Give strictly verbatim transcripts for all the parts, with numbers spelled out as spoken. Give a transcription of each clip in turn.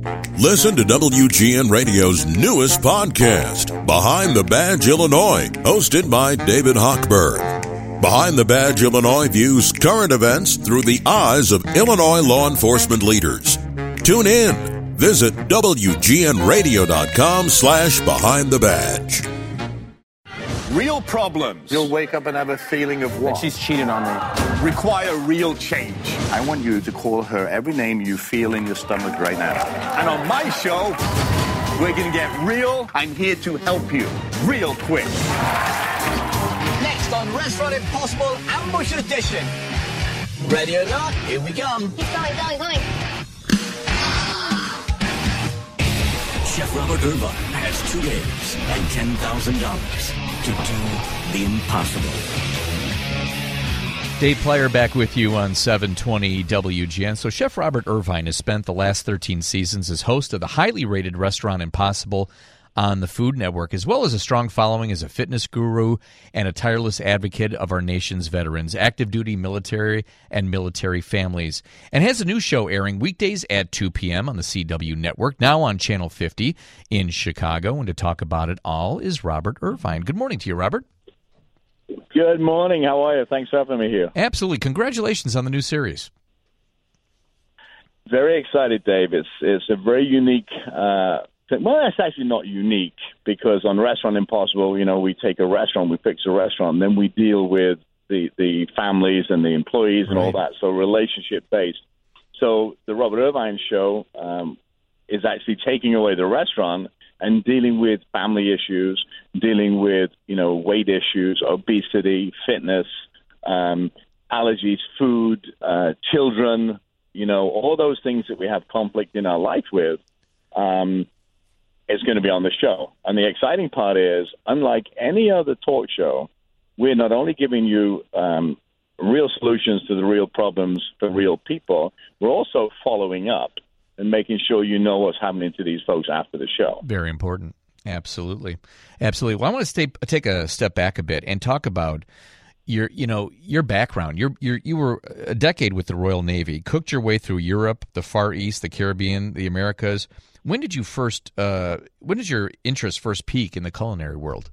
Listen to W G N Radio's newest podcast, Behind the Badge Illinois, hosted by David Hochberg. Behind the Badge Illinois views current events through the eyes of Illinois law enforcement leaders. Tune in. Visit W G N radio dot com slash behind the badge. Real problems. You'll wake up and have a feeling of what? That she's cheating on me. Require real change. I want you to call her every name you feel in your stomach right now. And on my show, we're going to get real. I'm here to help you. Real quick. Next on Restaurant Impossible Ambush Edition. Ready or not, here we come. Keep going, going, going. Chef Robert Irvine has two days and ten thousand dollars to do the impossible. Dave Plyer back with you on seven twenty W G N. So Chef Robert Irvine has spent the last thirteen seasons as host of the highly rated Restaurant Impossible on the Food Network, as well as a strong following as a fitness guru and a tireless advocate of our nation's veterans, active duty military and military families, and has a new show airing weekdays at two p.m. on the C W Network, now on Channel fifty in Chicago. And to talk about it all is Robert Irvine. Good morning to you, Robert. Good morning. How are you? Thanks for having me here. Absolutely. Congratulations on the new series. Very excited, Dave. It's, it's a very unique uh Well, that's actually not unique because on Restaurant Impossible, you know, we take a restaurant, we fix a restaurant, and then we deal with the, the families and the employees and right. all that, so relationship-based. So the Robert Irvine Show um, is actually taking away the restaurant and dealing with family issues, dealing with, you know, weight issues, obesity, fitness, um, allergies, food, uh, children, you know, all those things that we have conflict in our life with. Um is going to be on the show. And the exciting part is, unlike any other talk show, we're not only giving you um, real solutions to the real problems for real people, we're also following up and making sure you know what's happening to these folks after the show. Very important. Absolutely. Absolutely. Well, I want to stay, take a step back a bit and talk about your, you know, your background. You're, you're, you were a decade with the Royal Navy, cooked your way through Europe, the Far East, the Caribbean, the Americas. When did you first? Uh, when did your interest first peak in the culinary world?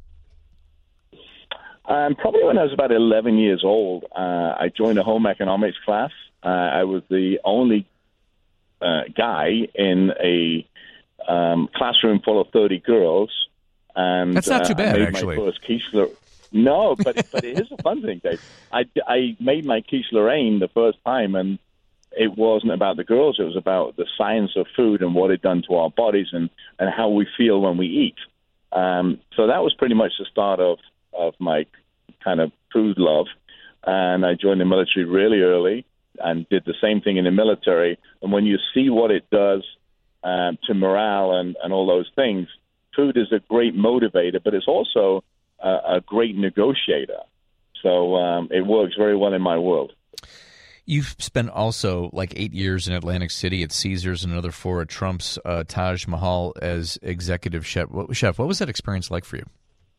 Um, probably when I was about eleven years old. Uh, I joined a home economics class. Uh, I was the only uh, guy in a um, classroom full of thirty girls, and that's not too uh, bad, I made actually. My first quiche Lor- no, but but it is a fun thing, Dave. I, I made my quiche Lorraine the first time, and it wasn't about the girls. It was about the science of food and what it done to our bodies and, and how we feel when we eat. Um, so that was pretty much the start of, of my kind of food love. And I joined the military really early and did the same thing in the military. And when you see what it does um, to morale and, and all those things, food is a great motivator, but it's also a, a great negotiator. So um, it works very well in my world. You've spent also like eight years in Atlantic City at Caesars and another four at Trump's uh, Taj Mahal as executive chef. What, chef, what was that experience like for you?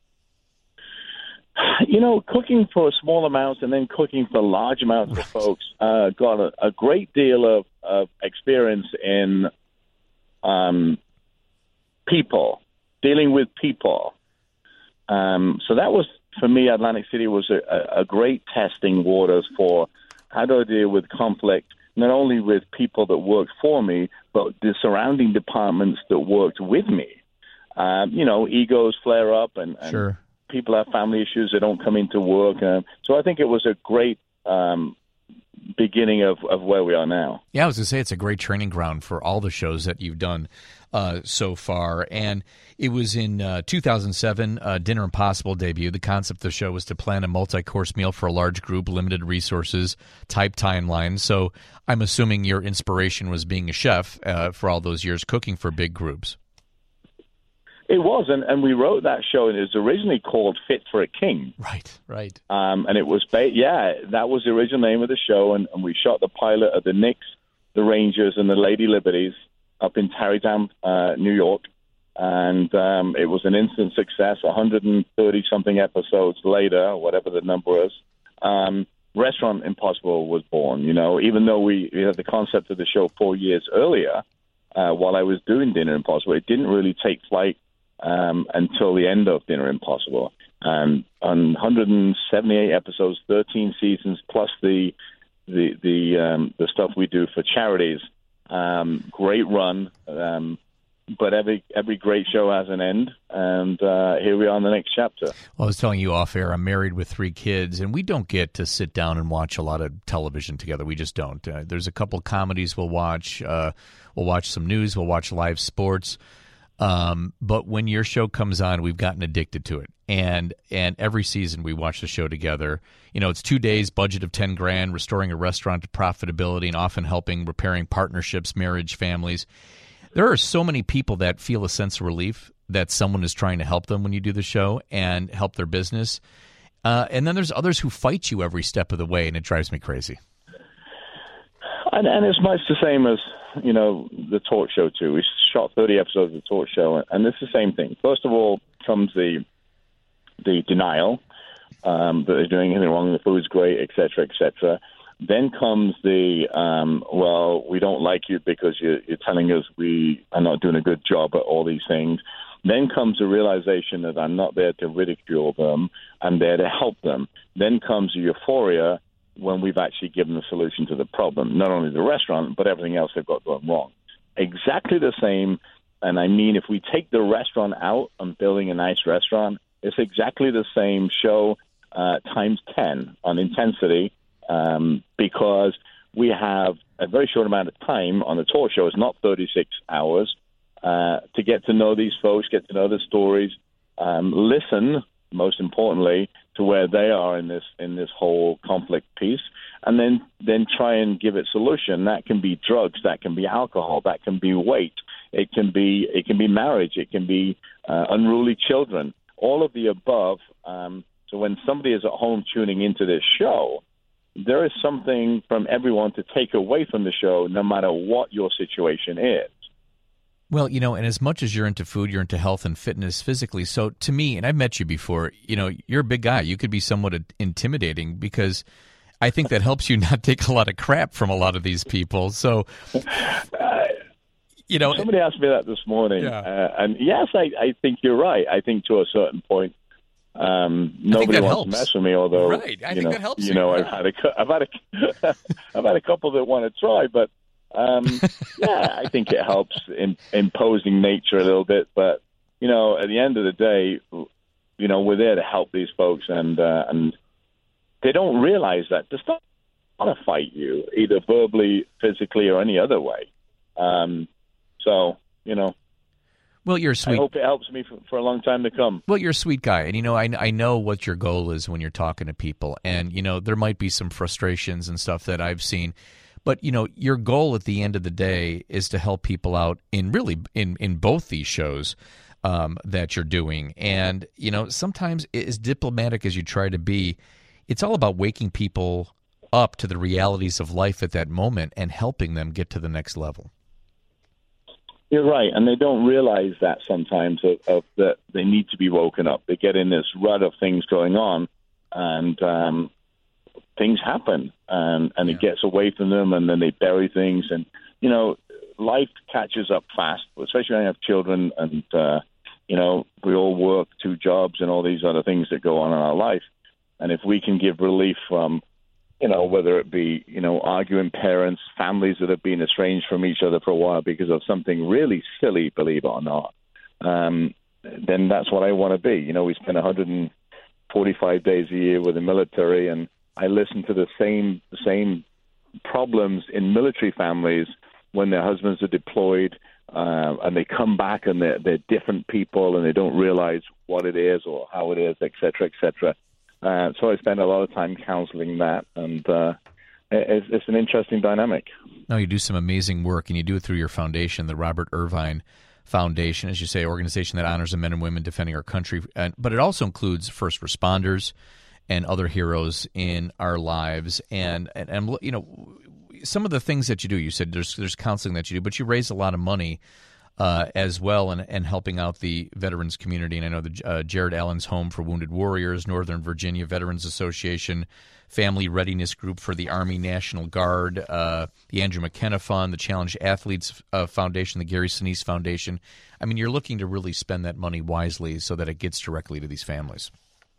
You know, cooking for small amounts and then cooking for large amounts right. of folks uh, got a, a great deal of, of experience in um, people, dealing with people. Um, so that was, for me, Atlantic City was a, a great testing waters for how do I deal with conflict, not only with people that worked for me, but the surrounding departments that worked with me. Um, you know, egos flare up and, and sure. people have family issues. They don't come into work. Uh, so I think it was a great um, beginning of, of where we are now. Yeah, I was going to say it's a great training ground for all the shows that you've done uh, so far. And it was in uh, two thousand seven, uh, Dinner Impossible debut. The concept of the show was to plan a multi-course meal for a large group, limited resources, type timeline. So I'm assuming your inspiration was being a chef uh, for all those years, cooking for big groups. It was, and, and we wrote that show, and it was originally called Fit for a King. Right, right. Um, and it was, ba- yeah, that was the original name of the show, and, and we shot the pilot at the Knicks, the Rangers, and the Lady Liberties up in Tarrytown, uh, New York. And um, it was an instant success, one hundred thirty-something episodes later, whatever the number is. Um, Restaurant Impossible was born, you know, even though we, we had the concept of the show four years earlier. uh, while I was doing Dinner Impossible. It didn't really take flight um, until the end of Dinner Impossible. Um, on one hundred seventy-eight episodes, thirteen seasons, plus the the the um, the stuff we do for charities. Um, great run, um, but every every great show has an end, and uh, here we are in the next chapter. Well, I was telling you off air, I'm married with three kids, and we don't get to sit down and watch a lot of television together. We just don't. Uh, there's a couple comedies we'll watch. Uh, we'll watch some news. We'll watch live sports. Um, but when your show comes on, we've gotten addicted to it. And and every season we watch the show together. You know, it's two days, budget of ten grand, restoring a restaurant to profitability, and often helping repairing partnerships, marriage, families. There are so many people that feel a sense of relief that someone is trying to help them when you do the show and help their business. Uh, and then there's others who fight you every step of the way, and it drives me crazy. And, and it's much the same as, you know, the talk show, too. We shot thirty episodes of the talk show, and it's the same thing. First of all comes the the denial um, that they're doing anything wrong, the food's great, et cetera, et cetera. Then comes the, um, well, we don't like you because you're, you're telling us we are not doing a good job at all these things. Then comes the realization that I'm not there to ridicule them. I'm there to help them. Then comes the euphoria when we've actually given the solution to the problem, not only the restaurant, but everything else they've got going wrong. Exactly the same, and I mean, if we take the restaurant out and building a nice restaurant, it's exactly the same show uh, times ten on intensity um, because we have a very short amount of time on the talk show. It's not thirty-six hours uh, to get to know these folks, get to know their stories, um, listen, most importantly, to where they are in this in this whole conflict piece, and then then try and give it solution. That can be drugs, that can be alcohol, that can be weight, it can be it can be marriage, it can be uh, unruly children, all of the above. Um, so when somebody is at home tuning into this show, there is something from everyone to take away from the show, no matter what your situation is. Well, you know, and as much as you're into food, you're into health and fitness physically. So to me, and I've met you before, you know, you're a big guy. You could be somewhat intimidating because I think that helps you not take a lot of crap from a lot of these people. So, you know. Somebody asked me that this morning. Yeah. Uh, and yes, I, I think you're right. I think to a certain point, um, nobody wants helps. to mess with me, although, right. I you think know, that helps you you. know, Yeah. I've had a, I've had a, I've had a couple that want to try, but Um, yeah, I think it helps in imposing nature a little bit. But, you know, at the end of the day, you know, we're there to help these folks. And uh, and they don't realize that. They don't want to fight you, either verbally, physically, or any other way. Um, so, you know. Well, you're a sweet. I hope it helps me for, for a long time to come. Well, you're a sweet guy. And, you know, I, I know what your goal is when you're talking to people. And, you know, there might be some frustrations and stuff that I've seen. But, you know, your goal at the end of the day is to help people out in really in, in both these shows um, that you're doing. And, you know, sometimes as diplomatic as you try to be, it's all about waking people up to the realities of life at that moment and helping them get to the next level. You're right. And they don't realize that sometimes of, of that they need to be woken up. They get in this rut of things going on and um things happen, and, and yeah. it gets away from them, and then they bury things. And, you know, life catches up fast, especially when you have children, and, uh, you know, we all work two jobs and all these other things that go on in our life. And if we can give relief from, you know, whether it be, you know, arguing parents, families that have been estranged from each other for a while because of something really silly, believe it or not, um, then that's what I want to be. You know, we spend one hundred forty-five days a year with the military, and I listen to the same the same problems in military families when their husbands are deployed uh, and they come back and they're, they're different people and they don't realize what it is or how it is, et cetera, et cetera. Uh, so I spend a lot of time counseling that, and uh, it's, it's an interesting dynamic. No, you do some amazing work, and you do it through your foundation, the Robert Irvine Foundation, as you say, organization that honors the men and women defending our country. Uh, but it also includes first responders and other heroes in our lives. And, and, and, you know, some of the things that you do, you said there's there's counseling that you do, but you raise a lot of money uh, as well, and, and helping out the veterans community. And I know the uh, Jared Allen's Home for Wounded Warriors, Northern Virginia Veterans Association, Family Readiness Group for the Army National Guard, uh, the Andrew McKenna Fund, the Challenge Athletes uh, Foundation, the Gary Sinise Foundation. I mean, you're looking to really spend that money wisely so that it gets directly to these families.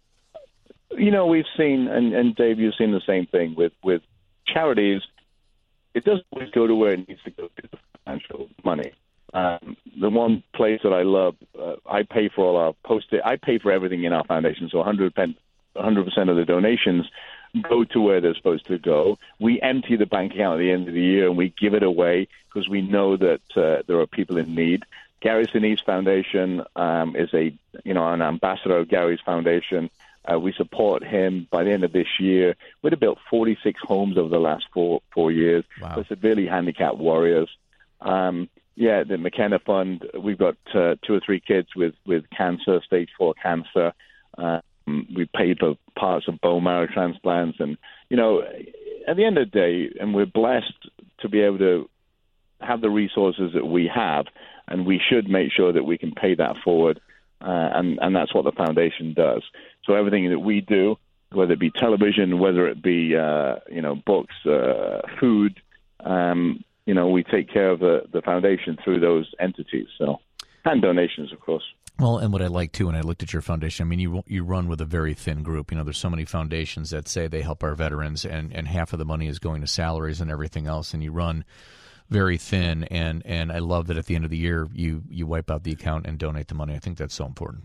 You know, we've seen, and, and Dave, you've seen the same thing with, with charities. It doesn't always go to where it needs to go to, the financial money. Um, the one place that I love, uh, I pay for all our post I pay for everything in our foundation, so one hundred percent of the donations go to where they're supposed to go. We empty the bank account at the end of the year, and we give it away because we know that uh, there are people in need. Gary Sinise Foundation um, is a, you know, an ambassador of Gary's foundation. Uh, we support him. By the end of this year, we'd have built forty-six homes over the last four four years wow. for severely handicapped warriors. Um, yeah, the McKenna Fund, we've got uh, two or three kids with, with cancer, stage four cancer. Um, we paid for parts of bone marrow transplants. And, you know, at the end of the day, and we're blessed to be able to have the resources that we have, and we should make sure that we can pay that forward. Uh, and, and that's what the foundation does. So everything that we do, whether it be television, whether it be, uh, you know, books, uh, food, um, you know, we take care of the, the foundation through those entities. So, and donations, of course. Well, and what I like, too, when I looked at your foundation, I mean, you you run with a very thin group. You know, there's so many foundations that say they help our veterans, and, and half of the money is going to salaries and everything else, and you run very thin. And, and I love that at the end of the year, you, you wipe out the account and donate the money. I think that's so important.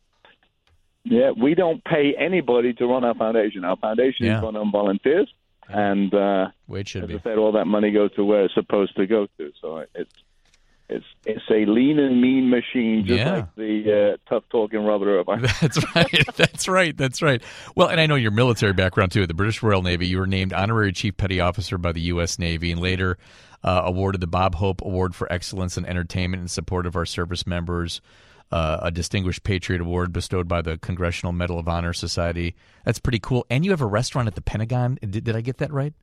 Yeah, we don't pay anybody to run our foundation. Our foundation yeah. is run on volunteers, and uh, way it should as be. I said, all that money goes to where it's supposed to go to. So it's it's it's a lean and mean machine, just yeah. like the uh, tough talking Robert Irvine. That's right. That's right. That's right. Well, and I know your military background too. At the British Royal Navy, you were named Honorary Chief Petty Officer by the U S Navy, and later uh, awarded the Bob Hope Award for Excellence in Entertainment in support of our service members. Uh, a Distinguished Patriot Award bestowed by the Congressional Medal of Honor Society. That's pretty cool. And you have a restaurant at the Pentagon. Did, did I get that right?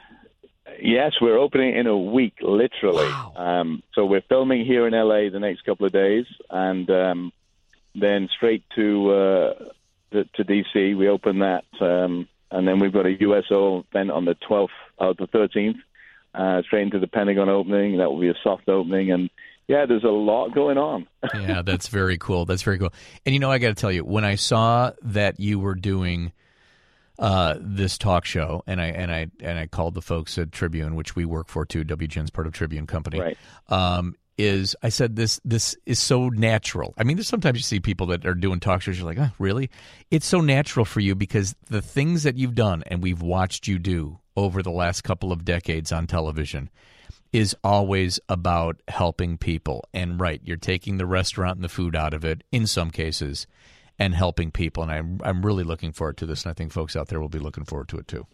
Yes, we're opening in a week, literally. Wow. Um, so we're filming here in L A the next couple of days, and um, then straight to, uh, to to D C. We open that, um, and then we've got a U S O event on the twelfth, uh, the thirteenth, uh, straight into the Pentagon opening. That will be a soft opening, and yeah, there's a lot going on. Yeah, that's very cool. That's very cool. And, you know, I got to tell you, when I saw that you were doing uh, this talk show, and I and I and I called the folks at Tribune, which we work for too, W G N's part of Tribune Company, right. um, is I said this this is so natural. I mean, there's sometimes you see people that are doing talk shows, you're like, oh, really? It's so natural for you because the things that you've done and we've watched you do over the last couple of decades on television is always about helping people. And right, you're taking the restaurant and the food out of it in some cases and helping people. And I'm I'm really looking forward to this, and I think folks out there will be looking forward to it too.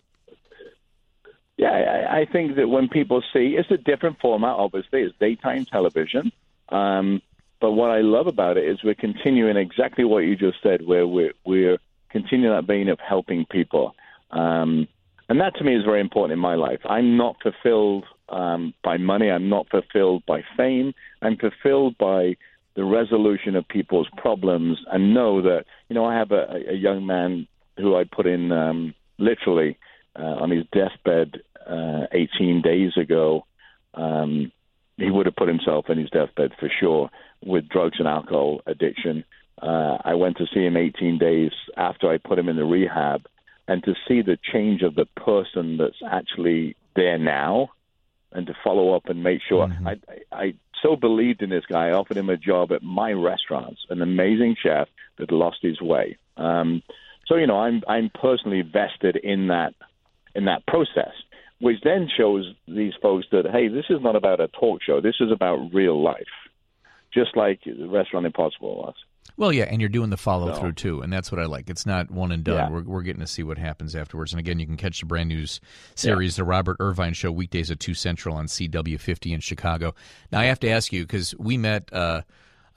Yeah, I, I think that when people see, it's a different format, obviously. It's daytime television. Um, but what I love about it is we're continuing exactly what you just said, where we're, we're continuing that vein of helping people. Um, and that to me is very important in my life. I'm not fulfilled Um, by money. I'm not fulfilled by fame. I'm fulfilled by the resolution of people's problems, and know that, you know, I have a, a young man who I put in um, literally uh, on his deathbed uh, eighteen days ago. Um, he would have put himself in his deathbed for sure with drugs and alcohol addiction. Uh, I went to see him eighteen days after I put him in the rehab, and to see the change of the person that's actually there now, and to follow up and make sure. Mm-hmm. I, I, I so believed in this guy. I offered him a job at my restaurants, an amazing chef that lost his way. Um, so, you know, I'm I'm personally vested in that in that process, which then shows these folks that, hey, this is not about a talk show. This is about real life, just like the Restaurant Impossible was. Well, yeah, and you're doing the follow-through, So, too, and that's what I like. It's not one and done. Yeah. We're we're getting to see what happens afterwards. And, again, you can catch the brand-new series, yeah. The Robert Irvine Show, weekdays at two Central on C W fifty in Chicago. Now, I have to ask you, because we met uh,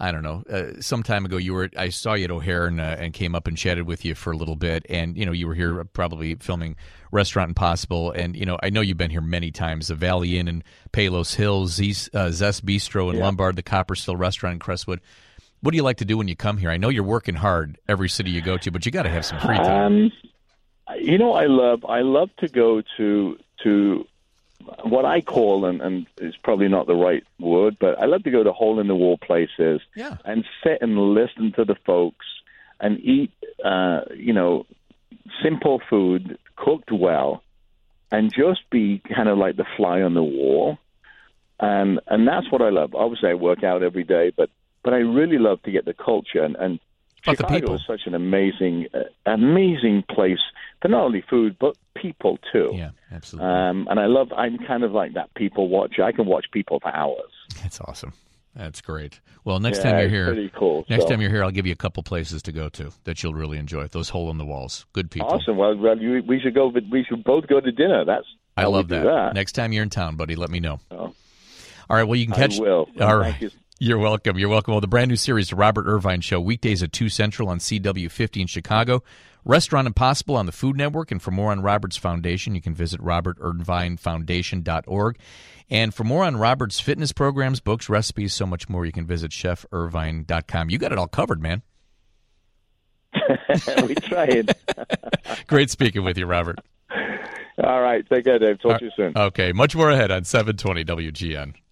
I don't know, uh, some time ago, you were. I saw you at O'Hare and, uh, and came up and chatted with you for a little bit. And, you know, you were here probably filming Restaurant Impossible. And, you know, I know you've been here many times. The Valley Inn in Palos Hills, Z's, uh, Zest Bistro in yeah. Lombard, the Copperstill Restaurant in Crestwood. What do you like to do when you come here? I know you're working hard every city you go to, but you got to have some free time. Um, you know, I love I love to go to to what I call, and, and it's probably not the right word, but I love to go to hole-in-the-wall places yeah. and sit and listen to the folks and eat, uh, you know, simple food, cooked well, and just be kind of like the fly on the wall. And and that's what I love. Obviously, I work out every day, but, but I really love to get the culture. And, and Chicago is such an amazing, uh, amazing place for not only food, but people too. Yeah, absolutely. Um, and I love, I'm kind of like that people watcher. I can watch people for hours. That's awesome. That's great. Well, next yeah, time you're it's here, pretty cool. next so. time you're here, I'll give you a couple places to go to that you'll really enjoy. Those hole in the walls, good people. Awesome. Well, well you, we should go. We should both go to dinner. That's I love that. that. Next time you're in town, buddy, let me know. Oh. All right. Well, you can catch. I will. All right. Thank you. You're welcome. You're welcome. Well, the brand new series, The Robert Irvine Show, weekdays at two Central on C W fifty in Chicago. Restaurant Impossible on the Food Network. And for more on Robert's Foundation, you can visit robert irvine foundation dot org. And for more on Robert's fitness programs, books, recipes, so much more, you can visit chef irvine dot com. You got it all covered, man. We tried. Great speaking with you, Robert. All right. Take care, Dave. Talk to you soon. Okay. Much more ahead on seven twenty W G N.